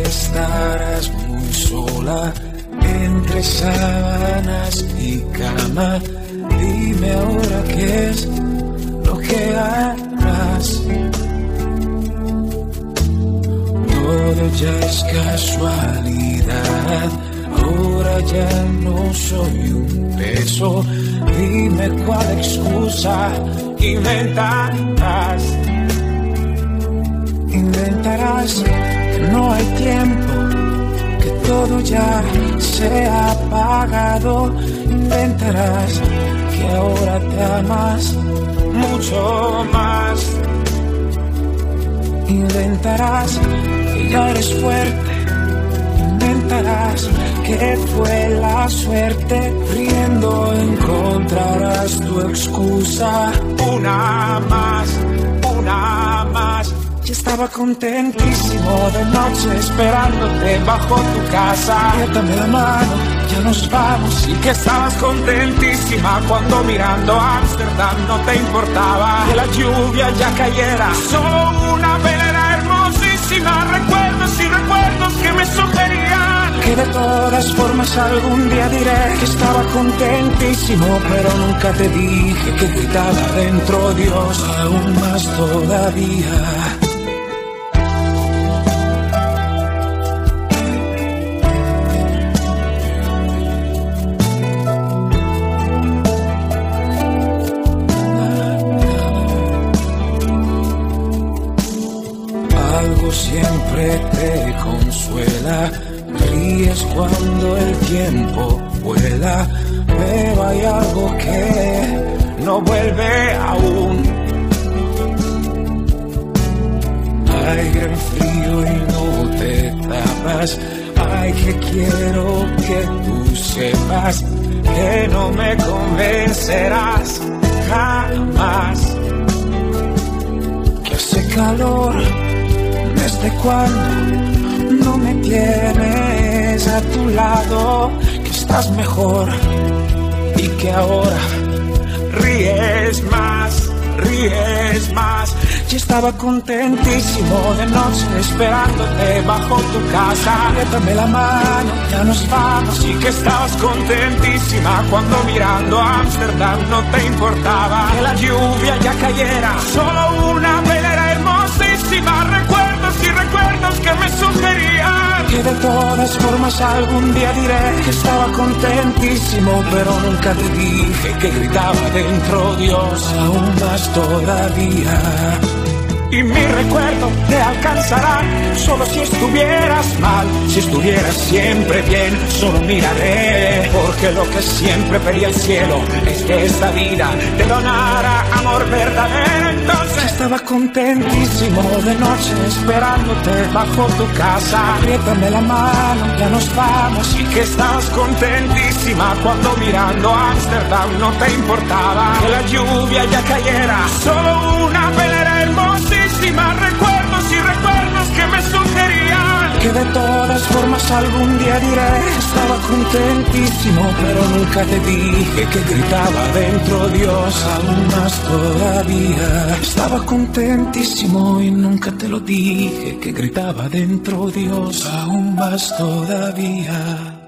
estarás muy sola entre sábanas y cama. Dime ahora qué es lo que harás. Todo ya es casualidad. Ahora ya no soy un peso. Dime cuál excusa inventarás. Inventarás que no hay tiempo, que todo ya se ha apagado. Inventarás que ahora te amas mucho más. Inventarás que ya eres fuerte. Inventarás que fue la suerte. Riendo encontrarás tu excusa. Una más, una más. Ya estaba contentísimo de noche esperándote bajo tu casa. Apriétame la mano, ya nos vamos. Y que estabas contentísima cuando mirando a Ámsterdam no te importaba que la lluvia ya cayera. Solo una velera hermosísima. Recuerdos y recuerdos que me sugerían que de todas formas algún día diré que estaba contentísimo, pero nunca te dije que gritaba dentro Dios aún más todavía. Algo siempre te consuela, ríes cuando el tiempo vuela, pero hay algo que no vuelve aún. Hay gran frío y no te tapas, ay que quiero que tú sepas que no me convencerás jamás. Que hace calor. ¿Desde cuando no me tienes a tu lado? Que estás mejor y que ahora ríes más, ríes más. Ya estaba contentísimo de noche esperándote bajo tu casa. Apriétame la mano, ya nos vamos. Y que estabas contentísima cuando mirando a Ámsterdam no te importaba que la lluvia ya cayera. Solo una velera hermosísima. Recuerdos y recuerdos que me sugerían que de todas formas algún día diré que estaba contentísimo, pero nunca te dije que gritaba dentro Dios aún más todavía. Y mi recuerdo te alcanzará solo si estuvieras mal. Si estuvieras siempre bien, solo miraré, porque lo que siempre pedía el cielo es que esta vida te donara amor verdadero. Entonces estaba contentísimo de noche esperándote bajo tu casa. Apriétame la mano, ya nos vamos. Y que estabas contentísima cuando mirando a Ámsterdam no te importaba que la lluvia ya cayera. Solo una velera hermosísima. Recuerdos y recuerdos que me sugerían que de todas formas algún día diré que estaba contentísimo, pero nunca te dije que gritaba dentro Dios aún más todavía. Estaba contentísimo y nunca te lo dije que gritaba dentro Dios aún más todavía.